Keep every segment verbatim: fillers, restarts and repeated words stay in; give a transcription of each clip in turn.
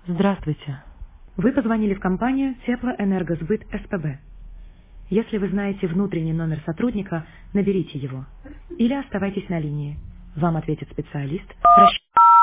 Здравствуйте. Вы позвонили в компанию Теплоэнергосбыт СПБ. Если вы знаете внутренний номер сотрудника, наберите его. Или оставайтесь на линии. Вам ответит специалист. Расщ-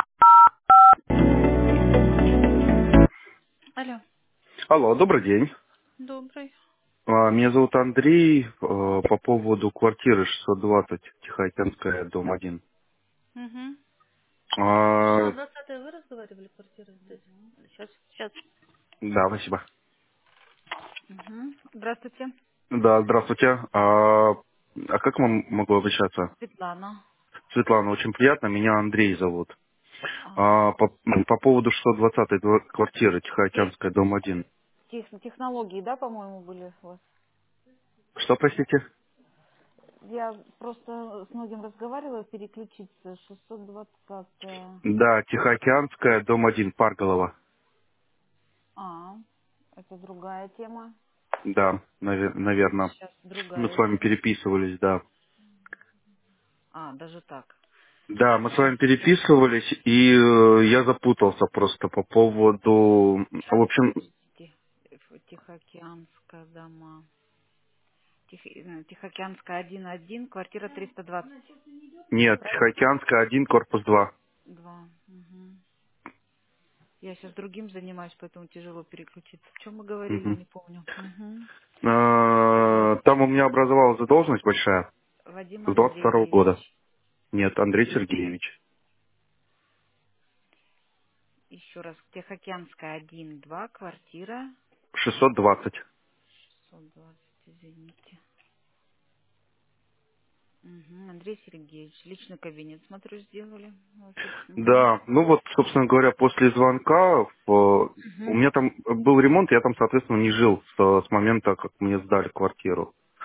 Алло, Алло, добрый день. добрый. А, Меня зовут Андрей. э, По поводу квартиры шестьсот двадцать, Тихоокеанская, дом один. Угу. А, шестьсот двадцатая вы разговаривали, квартира здесь? Сейчас, сейчас. Да, спасибо. Угу. Здравствуйте, Да, здравствуйте. А а как вам могу обращаться? Светлана. Светлана, очень приятно. Меня Андрей зовут. Ага. А, По, по поводу шестьсот двадцатой дво- квартиры, Те- Тихоокеанская, дом один. тех- технологии, да, по-моему, были у вас? Что, простите? Я просто с многим разговаривала, переключиться. шестьсот двадцать. Да, Тихоокеанская, дом один, Парголова. А, это другая тема. Да, наверное. Сейчас Мы с другая вами тема. переписывались, да. А, даже так. Да, мы с вами Сейчас, переписывались, и э, я запутался просто по поводу... сейчас, В общем, подождите. Ф- Тихоокеанская дома. Тихо- э, Тихоокеанская один один, квартира триста двадцать. нет, Правильно? Тихоокеанская один, корпус два. Два. Мгм. Я сейчас другим занимаюсь, поэтому тяжело переключиться. В чем мы говорили, я Мгм. не помню. Мгм. Э, Там у меня образовалась задолженность большая Вадим с двадцать второго года. Андреевич. Нет, Андрей Сергеевич. Еще раз. Тихоокеанская один два, квартира шестьсот двадцать. шестьсот двадцать, извините. Мгм. Андрей Сергеевич, личный кабинет, смотрю, сделали. У вас тут. Мгм. Да, ну вот, собственно говоря, после звонка э, у Мгм. меня там был ремонт, я там, соответственно, не жил с, с момента, как мне сдали квартиру.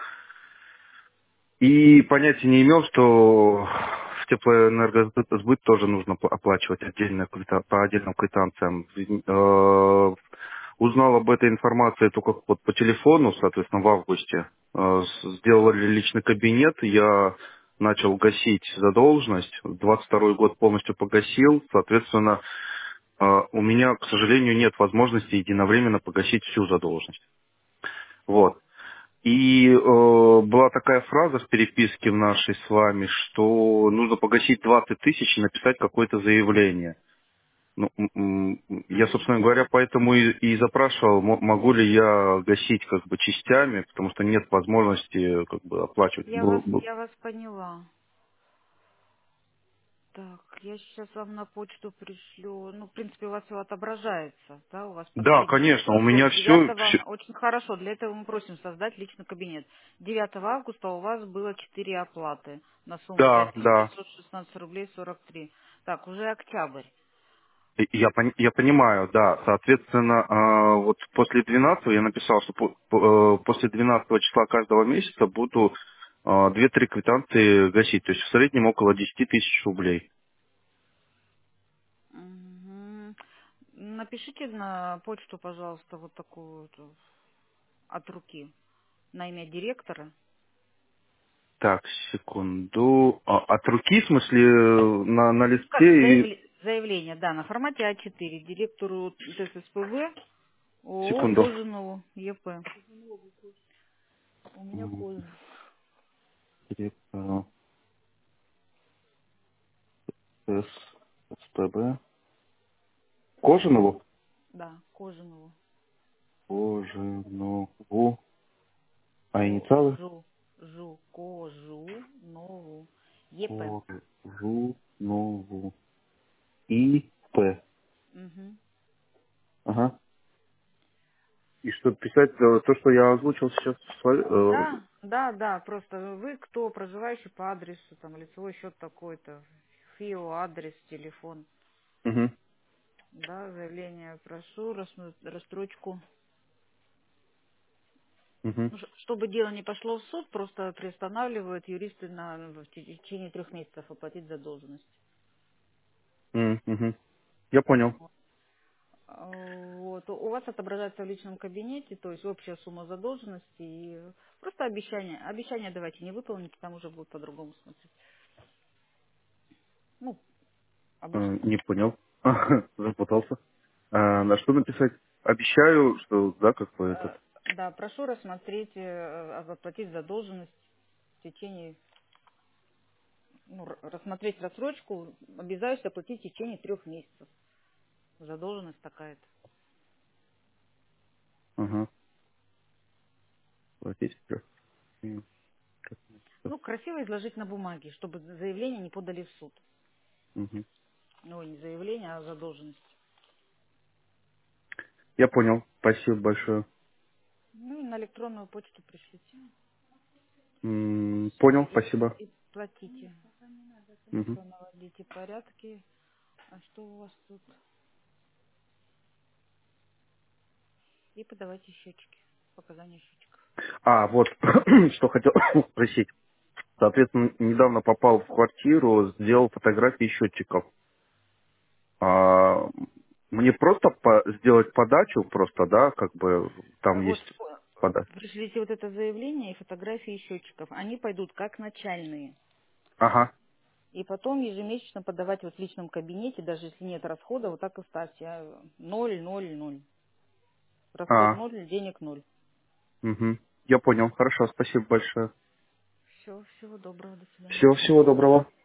И понятия не имел, что в теплоэнергосбыт тоже нужно пла- оплачивать отдельно квита- по отдельным квитанциям. Э, Узнал об этой информации только вот по телефону, соответственно, в августе. Э, с- Сделали личный кабинет, я начал гасить задолженность. двадцать второй год полностью погасил. Соответственно, э, у меня, к сожалению, нет возможности единовременно погасить всю задолженность. Вот. И э, была такая фраза в переписке в нашей с вами, что нужно погасить двадцать тысяч и написать какое-то заявление. Ну, м, м, я, собственно Мгм. говоря, поэтому и, и запрашивал, мо- могу ли я гасить как бы частями, потому что нет возможности как бы оплачивать. Я вас, Был- был- я вас поняла. Так, я сейчас вам на почту пришлю. Ну, в принципе, у вас все отображается, да, у вас Да, последний конечно, у меня платеж все, девятого. Очень хорошо, для этого мы просим создать личный кабинет. девятого августа у вас было четыре оплаты на сумму да, пять тысяч да. девятьсот шестнадцать рублей сорок три. Так, уже октябрь. И- Я, пон- я понимаю, да. Соответственно, а, вот после двенадцатого я написал, что по- по- э, после двенадцатого числа каждого месяца буду а, две-три квитанции гасить. То есть в среднем около десяти тысяч рублей. Мгм. Напишите на почту, пожалуйста, вот такую вот э, от руки на имя директора. Так, секунду. А, от руки, в смысле, э, на, на Как листе и... заявле- заявление, да, на формате А четыре директору ТССПВ ООО Секунду. Кожаного ЕП. У меня М, Кожин. директора С- СПБ. Кожанову? Да, Кожанову. Кожанову. А инициалы? Кожу. Жу. Кожу. Нову. ЕП. Кожунову. И П. Угу. Ага. И что писать э, то, что я озвучил сейчас в своей- э, Да, да, да, просто вы кто, проживающий по адресу, там, лицевой счет такой-то, ФИО, адрес, телефон. мгм, Да, заявление прошу, рассну- расстрочку. мгм, Ну, ш- чтобы дело не пошло в суд, просто приостанавливают юристы на, в течение трех месяцев оплатить задолженность. м, мгм. Я понял. А, Вот. У вас отображается в личном кабинете, то есть общая сумма задолженности и просто обещание. Обещание давайте не выполните, там уже будет по-другому смотреть. Ну, Э, обычно. Не понял. Запутался. А что написать? Обещаю, что, да, как бы этот... Да, прошу рассмотреть, э, заплатить задолженность в течение, ну, р- рассмотреть рассрочку, обязаюсь оплатить в течение трех месяцев. Задолженность такая-то. Ага. Платить всё. М, как это? Ну, красиво изложить на бумаге, чтобы заявление не подали в суд. Мгм. Ну, не заявление, а задолженность. Я понял. Спасибо большое. Ну, и на электронную почту пришлите. М, Все, Понял, и, спасибо. и платите. Мгм. Все, наводите порядки. А что у вас тут? И подавайте счетчики. Показания счетчиков. А, вот, что хотел спросить. Соответственно, недавно попал в квартиру, сделал фотографии счетчиков. А, мне просто по- сделать подачу, просто, да, как бы там Вот есть э, подача. пришлите вот это заявление и фотографии счетчиков. Они пойдут как начальные. Ага. И потом ежемесячно подавать вот в личном кабинете, даже если нет расхода, вот так и ставьте. а, Ноль, ноль, ноль. Расход А, ноль, денег ноль. угу. Я понял. Хорошо, спасибо большое. Все, всего доброго, до свидания. Всего, всего доброго.